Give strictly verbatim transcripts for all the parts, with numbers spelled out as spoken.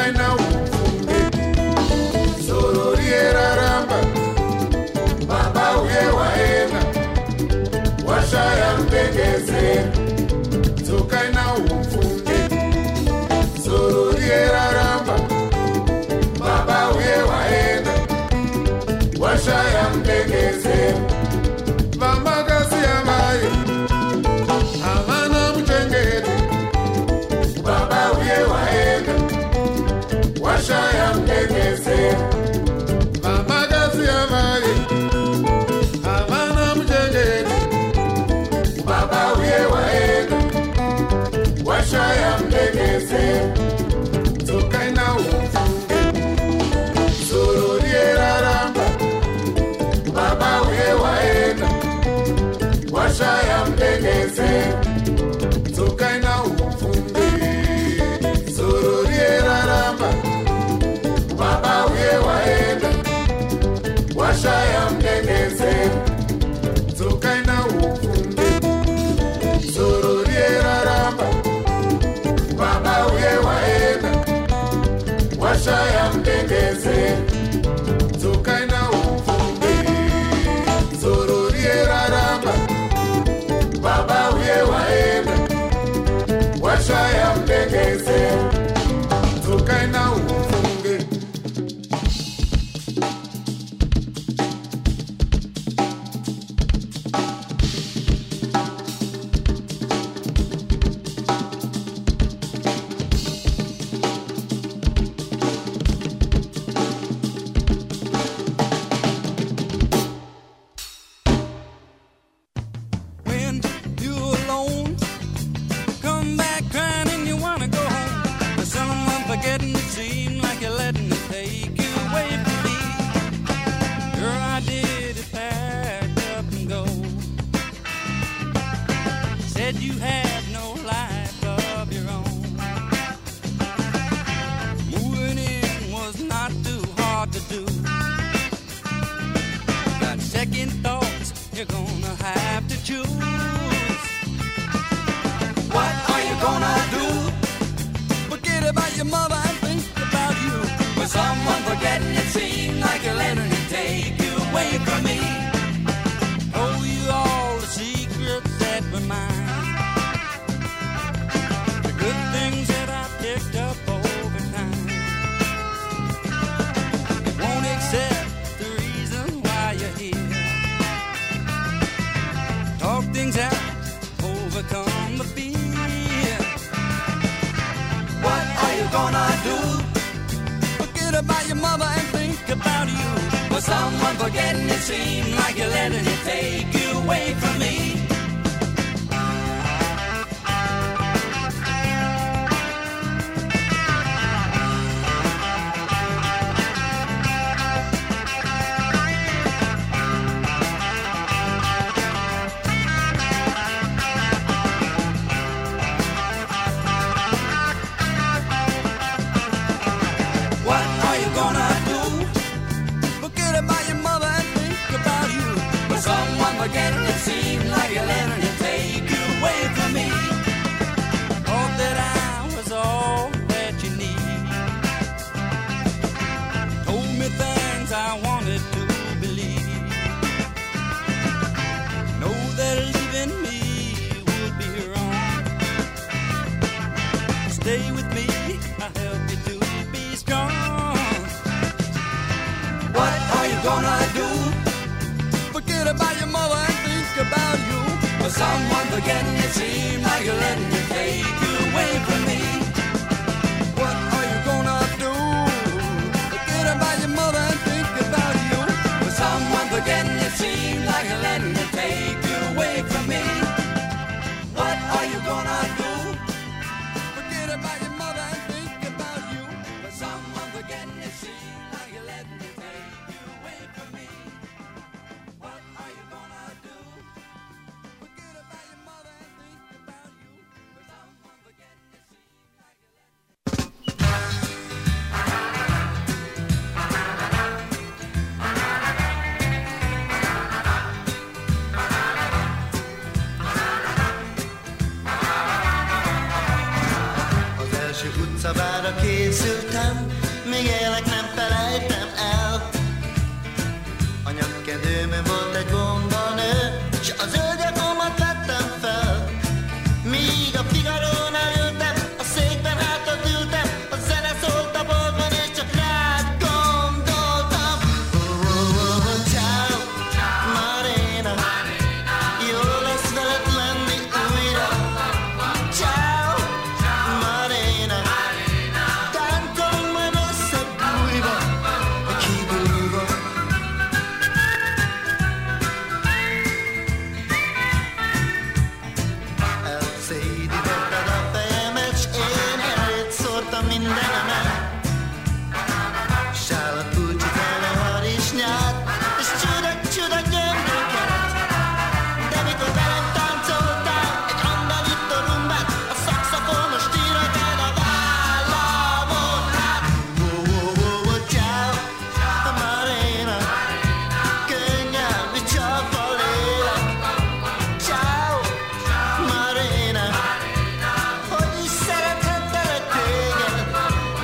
tsokaina ufunge zoro rieraramba baba uye waenda washaya mbengezera tsokaina ufunge zoro rieraramba baba uye waenda washaya mbengezera vamakazi yamaye havana muchengeti baba uye waenda washaya mbengezera vamakazi yamaye havana muchengeti baba uye waenda washaya mbengezera tsokaina ufunge zoro rieraramba baba uye waenda washaya mbengezera tsokaina ufunge zoro rieraramba baba uye waenda washaya mbengezera tsokaina ufunge zoro rieraramba baba uye waenda washaya mbengezera tsokaina ufunge zoro rieraramba baba uye waenda washaya mbengezera tsokaina ufunge When you're alone, come back crying and you wanna go home. But someone forgetting it seemed like you're letting it take you away from me. Your idea to pack up and go. Said you had no life of your own. Moving in was not too hard to do. Got second thoughts, you're gonna have to choose. What are you gonna do? Forget about your mother and think about you. With someone forgetting it seems like you're letting it take you away from me. Told you all the secrets that were mine. The good things that I picked up over time. You won't accept the reason why you're here. Talk things out, overcome the fear. What are you gonna do? Forget about your mother and think about you. For someone forgetting it seems like you're letting it take you away from me. What are you gonna do? Forget about your mother and think about you. But someone forgetting it seems like you're letting it take you away from me. Thought that I was all that you need. Told me things I wanted to believe. Know that leaving me would be wrong. Stay with me, I'll help you to be strong. What are you gonna do? Forget about your mother and think about you. For someone forgetting it seems like you're letting it take you away from me. What are you gonna do? Forget about your mother and think about you. For someone forgetting it seems like you're letting it take you away from me. What are you gonna do? Forget about your mother and think about you. For someone forgetting it seems like you're letting it take you away from me. What are you gonna do? Forget about your mother and think about you. For someone forgetting it seems szabára készültem, még élek nem felejtem el. A nyakkedőmön volt egy bombanő, s az öldjakomat vettem fel. Míg a Figarónál ültem, a székben hátat ültem, a zene szólt a boltban, és csak rád gondoltam. Oh, oh, oh, oh, ciao, Marina, jó lesz veled lenni újra. Ciao, Marina, táncolunk majd össze bújva, kibújva. Elszédítetted a fejemet, s én elét szórtam mindenemet. Sálat, kulcsit, vele, harisnyát, és csuda-csuda gyömröket. De mikor velem táncoltál egy andalito rumbát, a szaxofonos tírod a vállamon át. Oh, oh, oh, oh, ciao, Marina, könnyelmi csap a lélek. Ciao, Marina, hogy is szerethettelek téged,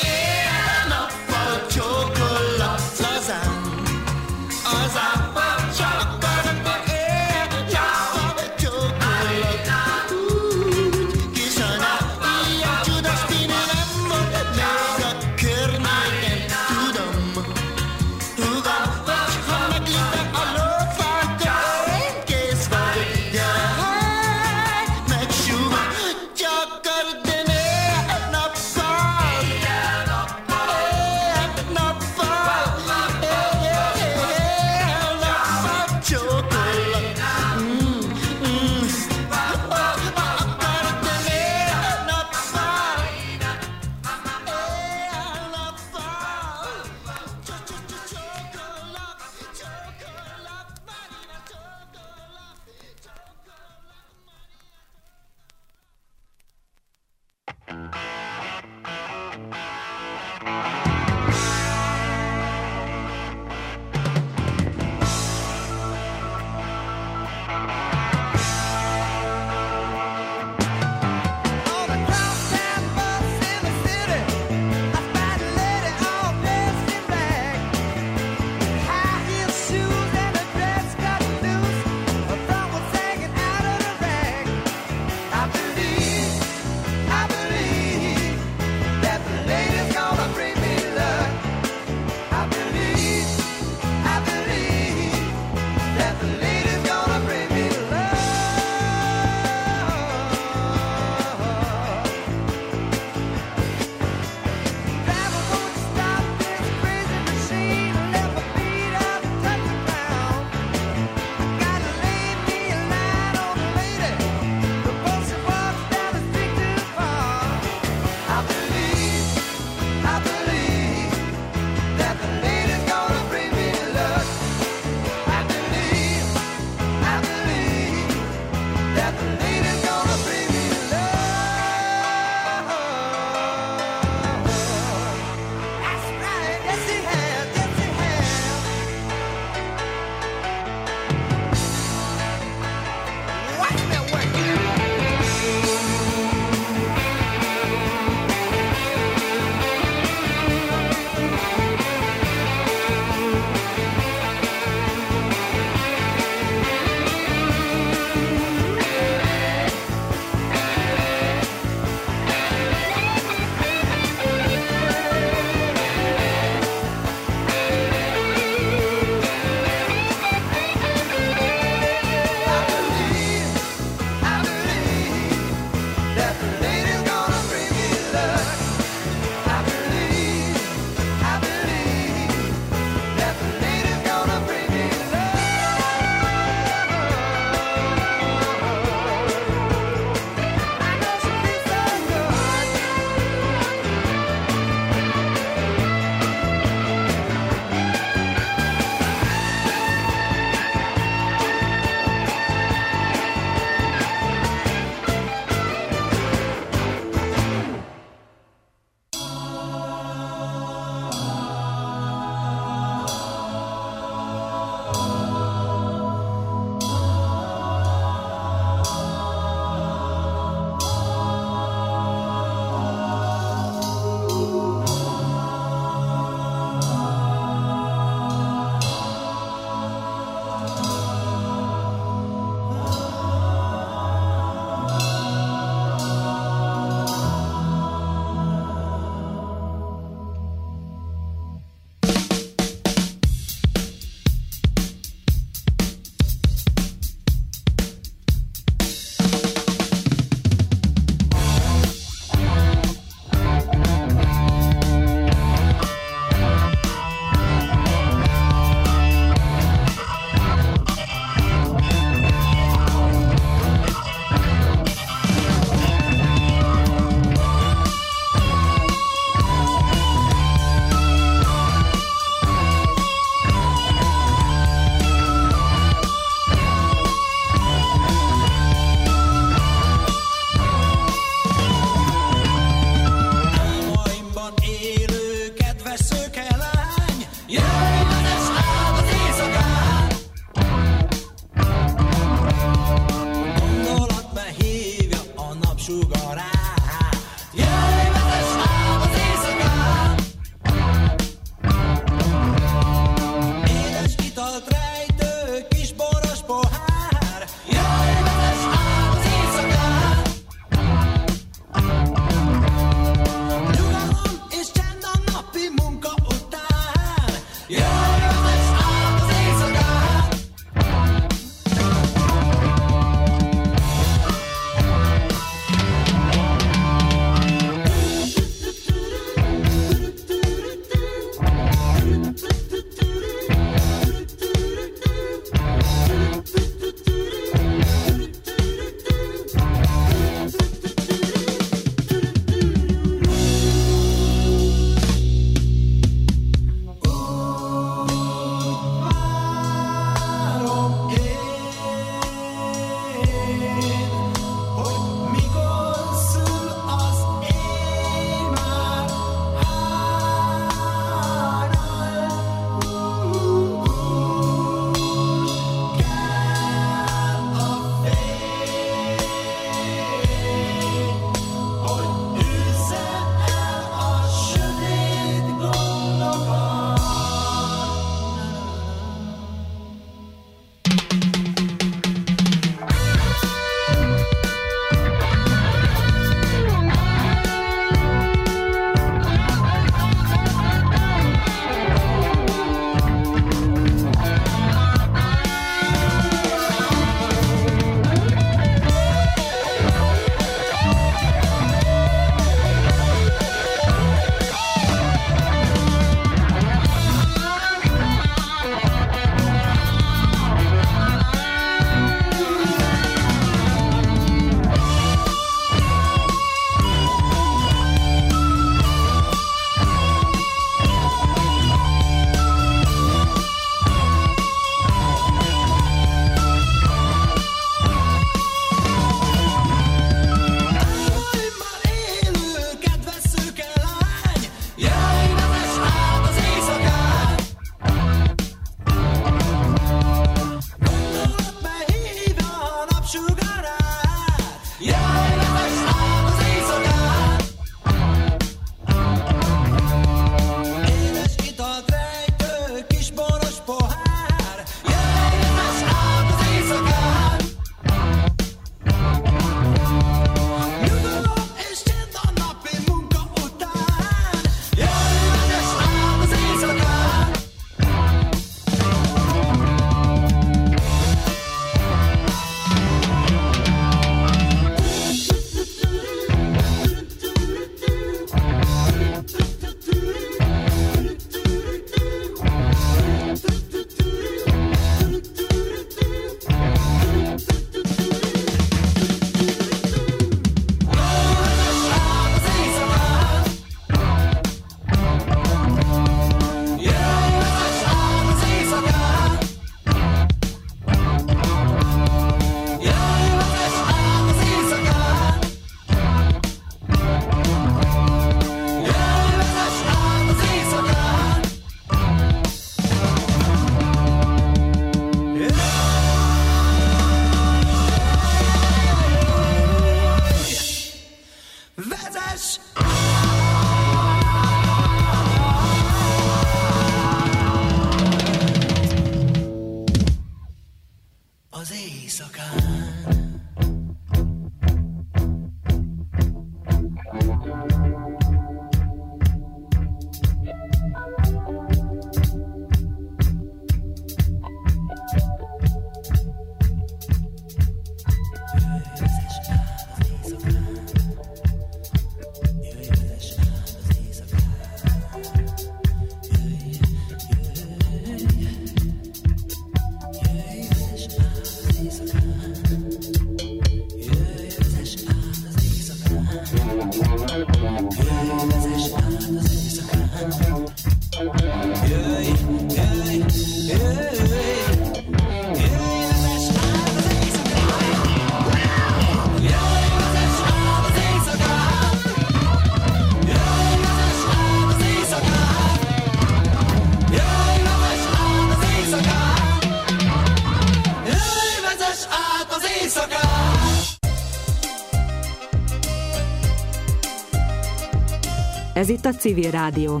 Ez itt a Civil Rádió.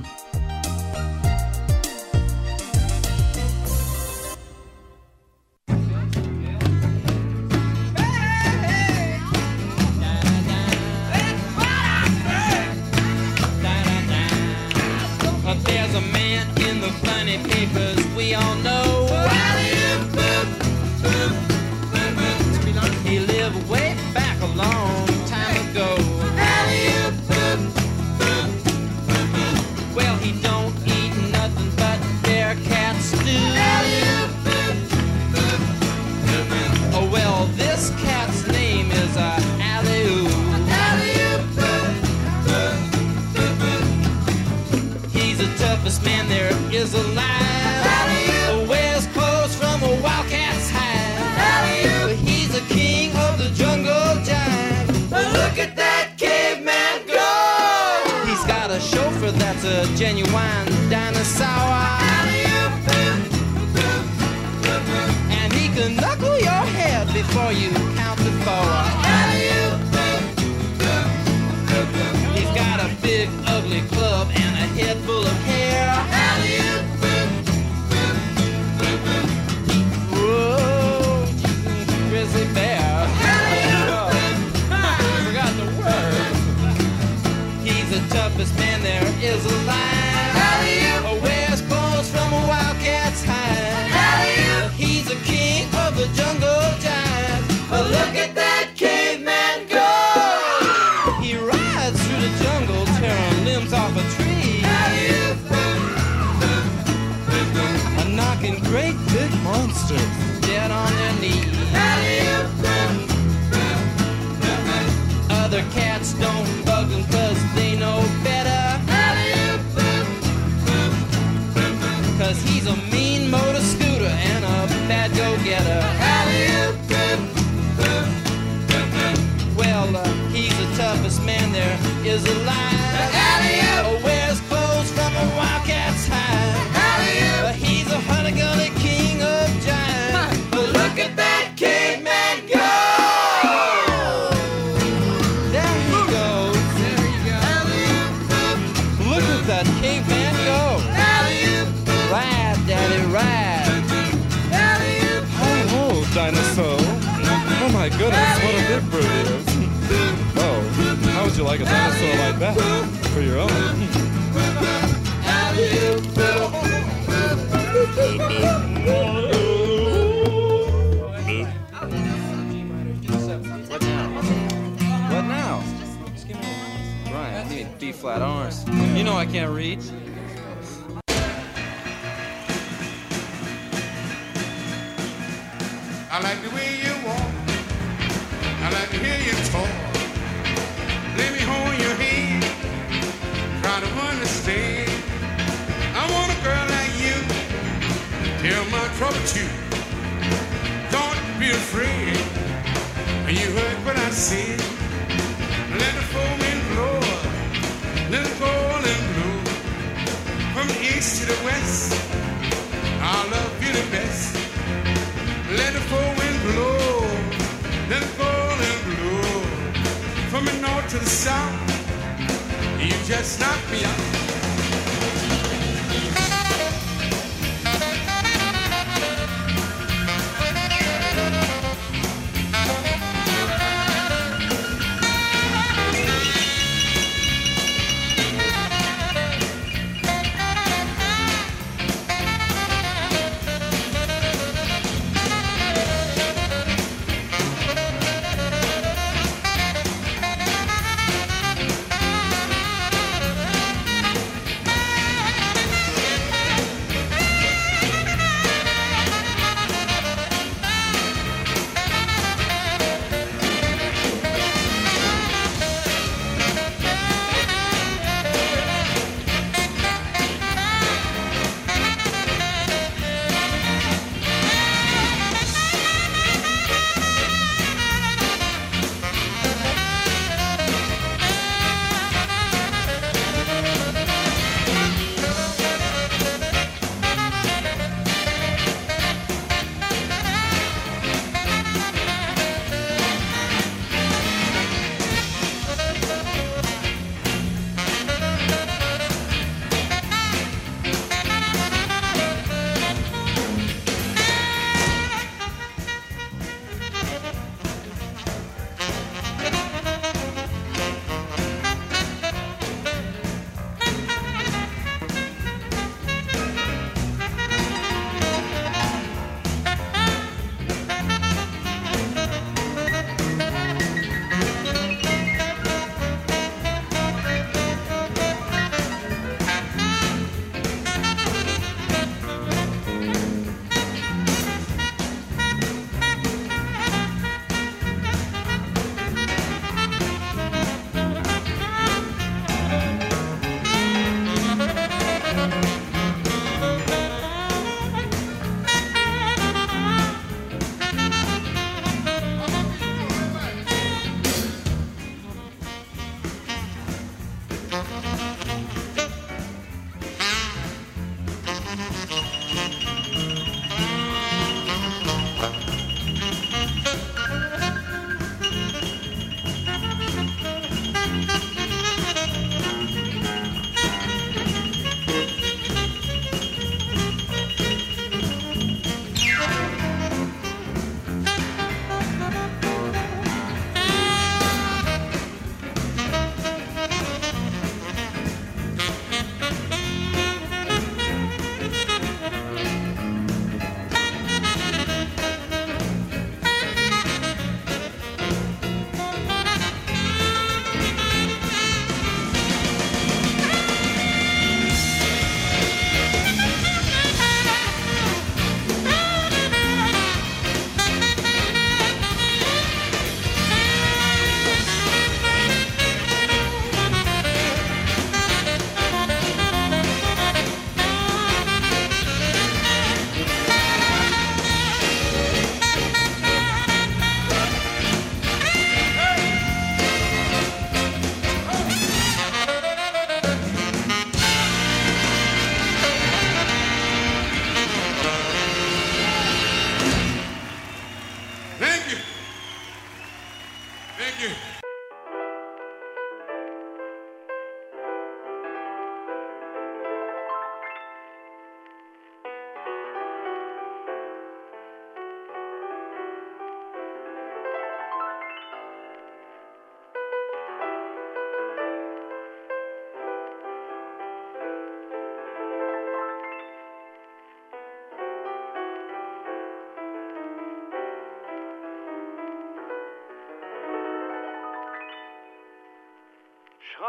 There's a man in the funny papers we all know. He lived way back a long time ago. Well, he don't eat nothing but their cats do. Oh, well, this cat's name is uh, Alley-oo. He's the toughest man there is alive. Wears clothes from a wildcat's hide. But he's the king of the jungle jive. Look at that caveman go! He's got a chauffeur that's a genuine dinosaur. And he can knuckle your head before you count to four. He's got a big ugly club and a head full of hair. Whoa, grizzly bear. I forgot the word. He's the toughest man there is alive. Wears clothes from a wildcat's hide. He's the king of the jungle jive. Look at that caveman go! He rides through the jungle, tearing limbs off a tree. And knocking great big monsters dead on their knees. Other cats don't bug him cause they know better. Cause he's a mean motor scooter and a bad go-getter. Well, uh, he's the toughest man there is alive. Uh, wears clothes from a wildcat's hide. But he's a honey-gully king of jive. But look at that caveman go! There he goes. There he goes. Look at that caveman go. Ride, daddy, ride. Oh, oh, dinosaur. Oh my goodness, what a big bird it is. Oh, how would you like a dinosaur like that for your own? What now? What now? Right, I need B flat arms. You know I can't read. I like the way you walk. I like to hear you talk. Let me hold your hand. Try to understand. I want a girl like you. Tell my trouble to you. Don't be afraid. You heard what I said. Let the full wind blow. Let it go and blow. From the east to the west. I love you the best. Let the full wind blow, let it go and blow. From the north to the south, you just knock me out.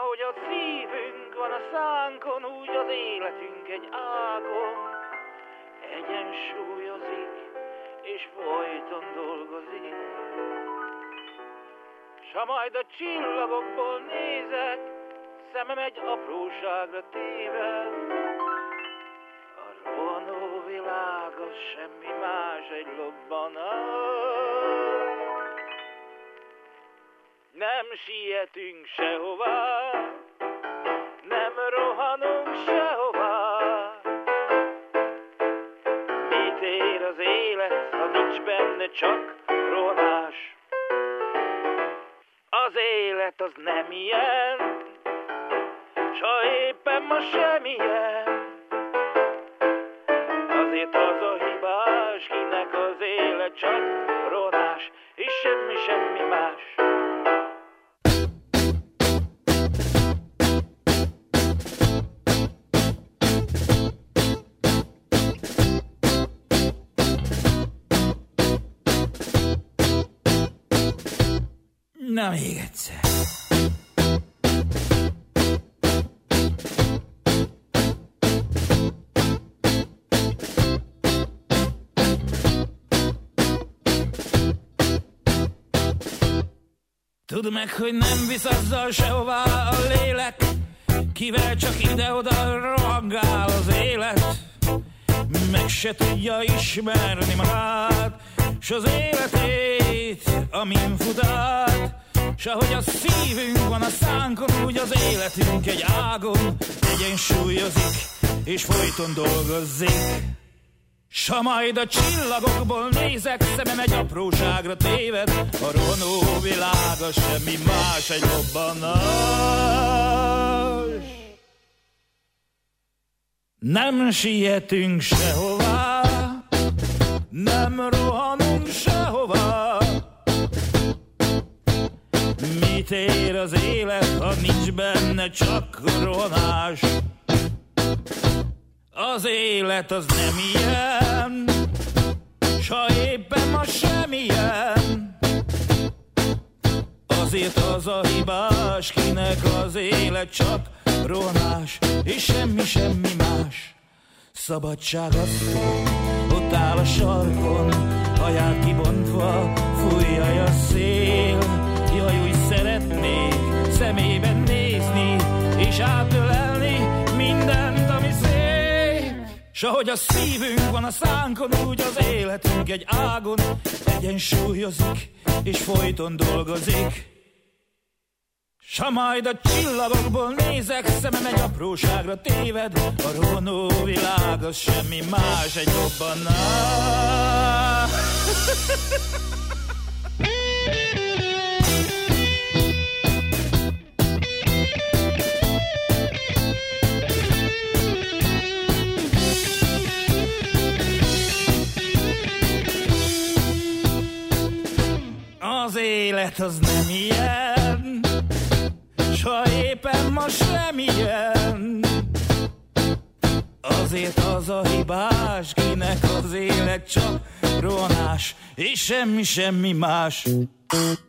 Ahogy a szívünk van a szánkon, úgy az életünk egy ágon egyensúlyozik, és folyton dolgozik. S ha majd a csillagokból nézek, szemem egy apróságra téved, a rohanó világ az semmi más, egy lobbanás. Nem sietünk sehová, nem rohanunk sehová. Mit ér az élet, ha nincs benne csak rohanás? Az élet az nem ilyen, s ha éppen ma semmilyen. Azért az a hibás, kinek az élet csak rohanás, és semmi, semmi más. Na még egyszer. Tudd meg, hogy nem visz azzal sehová a lélek, kivel csak ide-oda rohangál az élet. Meg se tudja ismerni magát, s az életét, amin fut át. S ahogy a szívünk van a szánkon, úgy az életünk egy ágon egyensúlyozik, és folyton dolgozik. S ha majd a csillagokból nézek, szemem egy apróságra téved, a rohanó világa semmi más, egy robbanás. Nem sietünk sehová, nem rohanunk sehová. Mit ér az élet, ha nincs benne csak rohanás? Az élet az nem ilyen, s ha éppen ma semmilyen. Azért az a hibás, kinek az élet csak rohanás, és semmi, semmi más. Szabadság asszony, ott áll a sarkon, haját kibontva, fújja a szél. Jaj, úgy szeretnék szemében nézni, és átölelni mindent, ami szép. S ahogy a szívünk van a szánkon, úgy az életünk egy ágon egyensúlyozik, és folyton dolgozik. S ha majd a csillagokból nézek, szemem egy apróságra téved, a rohanó világ az semmi más, egy robbanás. Az élet az nem ilyen, s ha éppen ma semmilyen. Azért az a hibás, kinek az élet csak rohanás, és semmi, semmi más.